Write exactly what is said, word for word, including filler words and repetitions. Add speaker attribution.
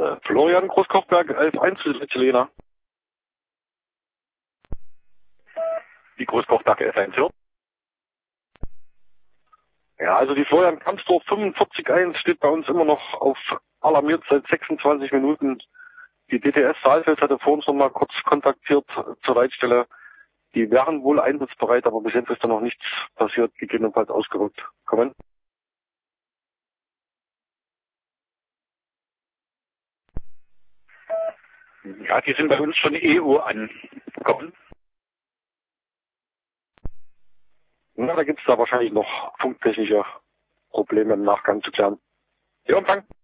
Speaker 1: Äh, Florian Großkochberg, elf eins, Chilena. Die Großkochberg elf eins, ja? Ja, also die Florian Kampsdorf fünfundvierzig eins steht bei uns immer noch auf alarmiert seit sechsundzwanzig Minuten. Die D T S Saalfeld hatte vor uns noch mal kurz kontaktiert zur Leitstelle. Die wären wohl einsatzbereit, aber bis jetzt ist da noch nichts passiert, gegebenenfalls ausgerückt. Kommen. Ja, die sind bei uns von E U angekommen. Na, da gibt's da wahrscheinlich noch funktechnische Probleme im Nachgang zu klären. Ja, Empfang.